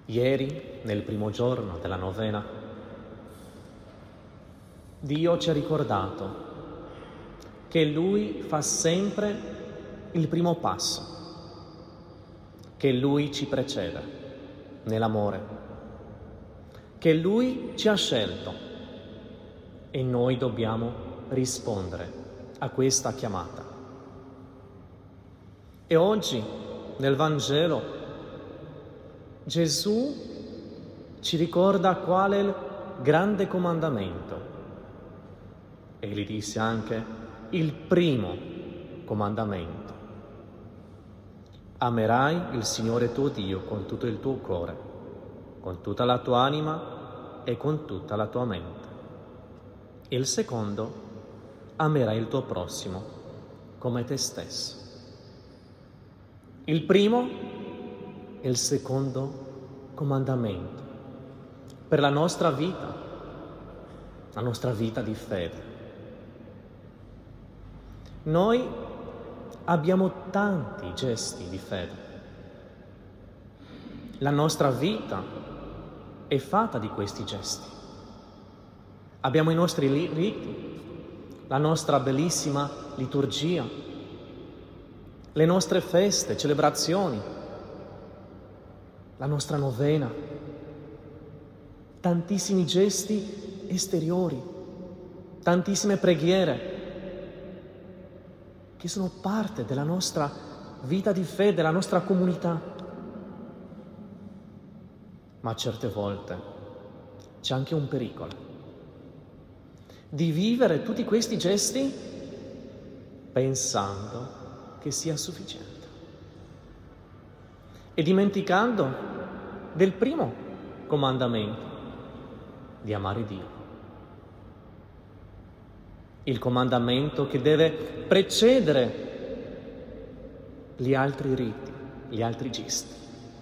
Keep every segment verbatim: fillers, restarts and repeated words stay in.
Ieri, nel primo giorno della novena, Dio ci ha ricordato che Lui fa sempre il primo passo, che Lui ci precede nell'amore, che Lui ci ha scelto e noi dobbiamo rispondere a questa chiamata. E oggi, nel Vangelo, Gesù ci ricorda qual è il grande comandamento. Egli disse anche il primo comandamento. Amerai il Signore tuo Dio con tutto il tuo cuore, con tutta la tua anima e con tutta la tua mente. E il secondo, amerai il tuo prossimo come te stesso. Il primo e il secondo comandamento per la nostra vita, la nostra vita di fede. Noi abbiamo tanti gesti di fede. La nostra vita è fatta di questi gesti. Abbiamo i nostri riti, la nostra bellissima liturgia, le nostre feste, celebrazioni, la nostra novena, tantissimi gesti esteriori, tantissime preghiere che sono parte della nostra vita di fede, della nostra comunità. Ma certe volte c'è anche un pericolo di vivere tutti questi gesti pensando che sia sufficiente e dimenticando del primo comandamento, di amare Dio. Il comandamento che deve precedere gli altri riti, gli altri gesti.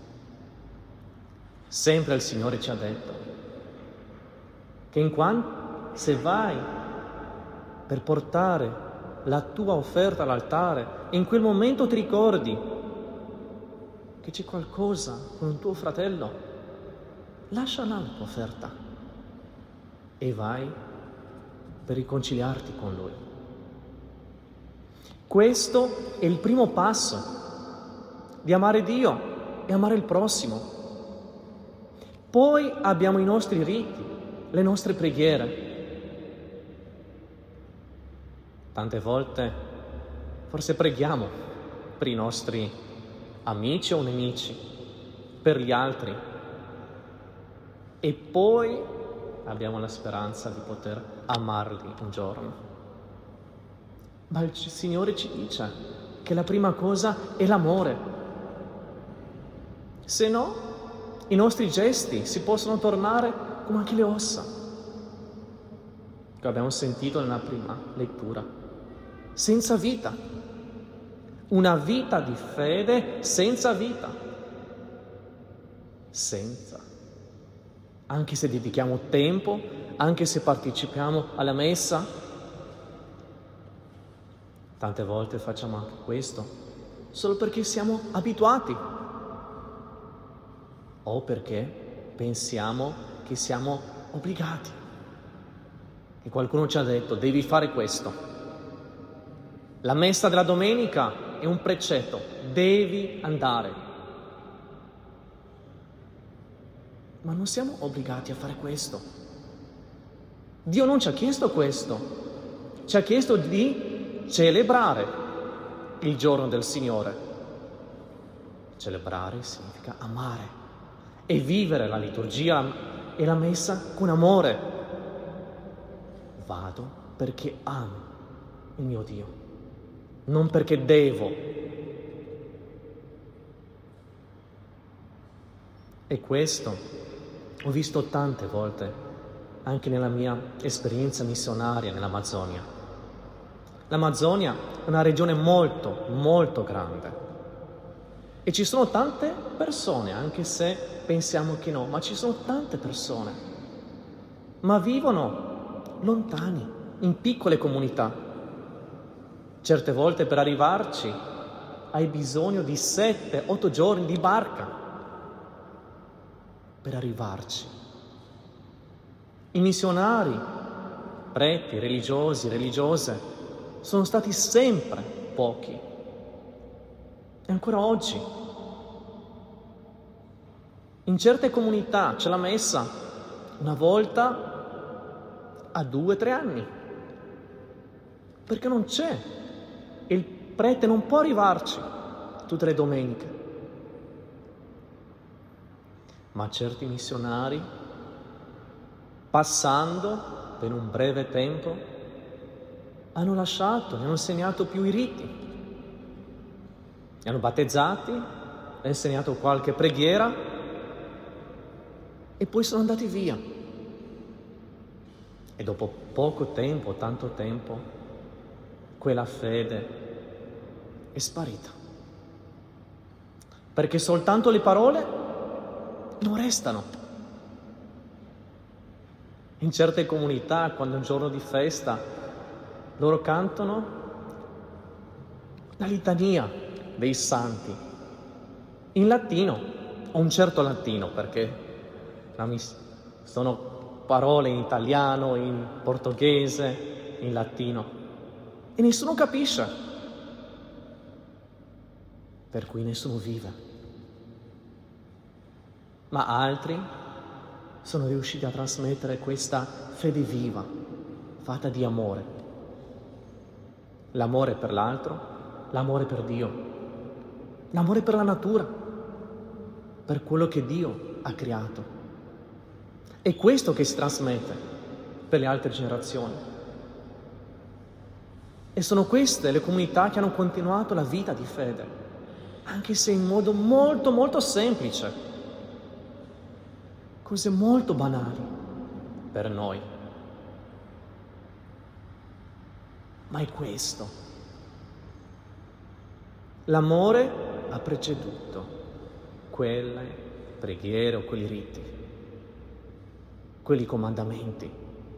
Sempre il Signore ci ha detto che in quanto se vai per portare la tua offerta all'altare, in quel momento ti ricordi che c'è qualcosa con un tuo fratello, lascia là la tua offerta e vai per riconciliarti con lui. Questo è il primo passo di amare Dio e amare il prossimo. Poi abbiamo i nostri riti, le nostre preghiere. Tante volte forse preghiamo per i nostri amici o nemici, per gli altri, e poi abbiamo la speranza di poter amarli un giorno. Ma il Signore ci dice che la prima cosa è l'amore. Se no, i nostri gesti si possono tornare come anche le ossa, che abbiamo sentito nella prima lettura. Senza vita. Una vita di fede senza vita. Senza. Anche se dedichiamo tempo, anche se partecipiamo alla messa. Tante volte facciamo anche questo solo perché siamo abituati o perché pensiamo che siamo obbligati, che qualcuno ci ha detto devi fare questo. La messa della domenica è un precetto, devi andare. Ma non siamo obbligati a fare questo. Dio non ci ha chiesto questo, ci ha chiesto di celebrare il giorno del Signore. Celebrare significa amare e vivere la liturgia e la messa con amore. Vado perché amo il mio Dio, non perché devo. E questo ho visto tante volte anche nella mia esperienza missionaria nell'Amazzonia. L'Amazzonia è una regione molto, molto grande e ci sono tante persone, anche se pensiamo che no, ma ci sono tante persone, ma vivono lontani, in piccole comunità. Certe volte per arrivarci hai bisogno di sette, otto giorni di barca. per arrivarci. I missionari, preti, religiosi, religiose, sono stati sempre pochi. E ancora oggi, in certe comunità c'è la messa una volta a due o tre anni, perché non c'è. Il prete non può arrivarci tutte le domeniche. Ma certi missionari, passando per un breve tempo, hanno lasciato, ne hanno insegnato più i riti, li hanno battezzati, hanno insegnato qualche preghiera e poi sono andati via. E dopo poco tempo, tanto tempo, quella fede è sparita. Perché soltanto le parole non restano. In certe comunità, quando è un giorno di festa, loro cantano la litania dei santi in latino, o un certo latino, perché sono parole in italiano, in portoghese, in latino, e nessuno capisce, per cui nessuno vive. Ma altri sono riusciti a trasmettere questa fede viva, fatta di amore. L'amore per l'altro, l'amore per Dio, l'amore per la natura, per quello che Dio ha creato. È questo che si trasmette per le altre generazioni. E sono queste le comunità che hanno continuato la vita di fede, anche se in modo molto molto semplice. Cose molto banali per noi. Ma è questo. L'amore ha preceduto quelle preghiere o quei riti, quei comandamenti.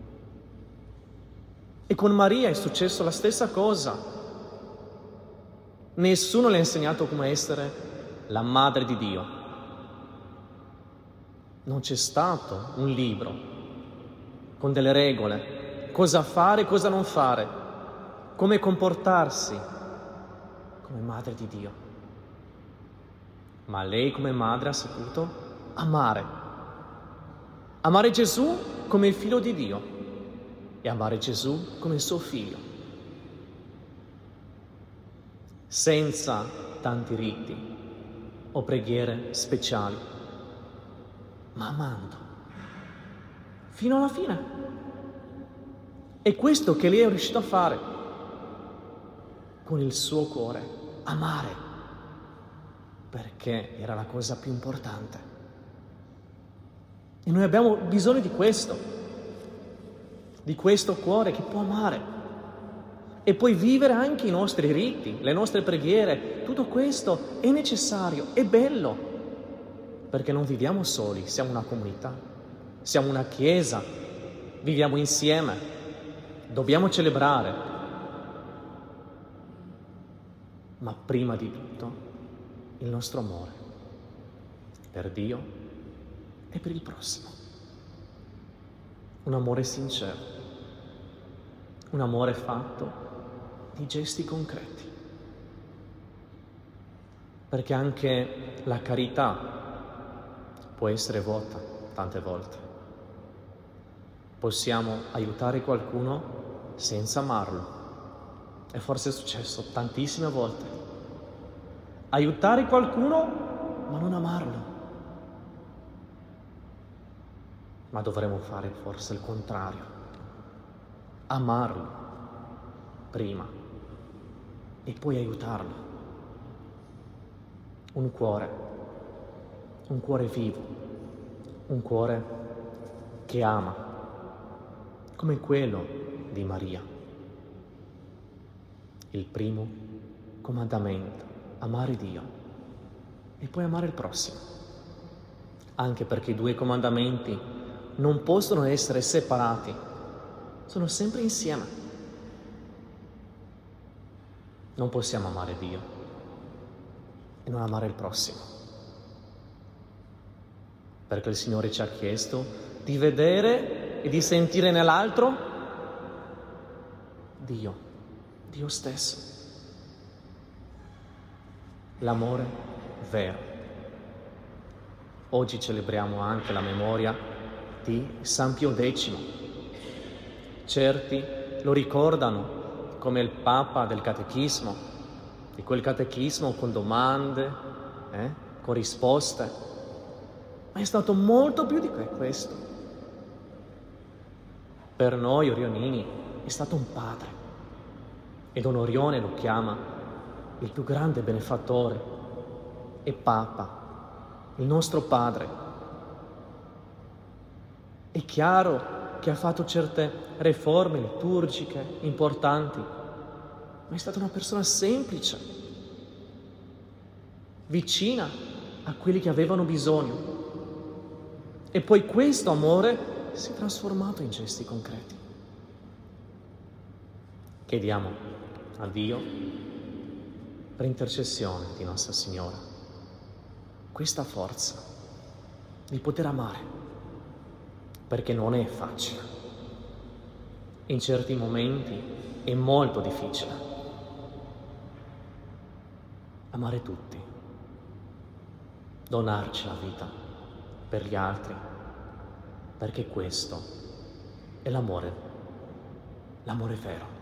E con Maria è successo la stessa cosa. Nessuno le ha insegnato come essere la madre di Dio. Non c'è stato un libro con delle regole, cosa fare e cosa non fare, come comportarsi come madre di Dio. Ma lei come madre ha saputo amare. Amare Gesù come il figlio di Dio e amare Gesù come il suo figlio. Senza tanti riti o preghiere speciali, ma amando, fino alla fine. È questo che lei è riuscito a fare, con il suo cuore, amare, perché era la cosa più importante. E noi abbiamo bisogno di questo, di questo cuore che può amare, e poi vivere anche i nostri riti, le nostre preghiere. Tutto questo è necessario, è bello, perché non viviamo soli, siamo una comunità, siamo una chiesa, viviamo insieme, dobbiamo celebrare. Ma prima di tutto il nostro amore per Dio e per il prossimo. Un amore sincero, un amore fatto di gesti concreti. Perché anche la carità può essere vuota tante volte. Possiamo aiutare qualcuno senza amarlo. E forse è successo tantissime volte. Aiutare qualcuno ma non amarlo. Ma dovremmo fare forse il contrario. Amarlo prima e poi aiutarlo. Un cuore. Un cuore vivo, un cuore che ama, come quello di Maria. Il primo comandamento, amare Dio e poi amare il prossimo. Anche perché i due comandamenti non possono essere separati, sono sempre insieme. Non possiamo amare Dio e non amare il prossimo. perché il Signore ci ha chiesto di vedere e di sentire nell'altro Dio, Dio stesso. L'amore vero. Oggi celebriamo anche la memoria di San Pio X. Certi lo ricordano come il Papa del Catechismo, di quel catechismo con domande, eh, con risposte, ma è stato molto più di questo. Per noi orionini è stato un padre, e Don Orione lo chiama il più grande benefattore e Papa, il nostro padre. È chiaro che ha fatto certe riforme liturgiche importanti, ma è stata una persona semplice, vicina a quelli che avevano bisogno. E poi questo amore si è trasformato in gesti concreti. Chiediamo a Dio, per intercessione di Nostra Signora, questa forza di poter amare, perché non è facile. In certi momenti è molto difficile. Amare tutti, donarci la vita per gli altri, perché questo è l'amore, l'amore vero.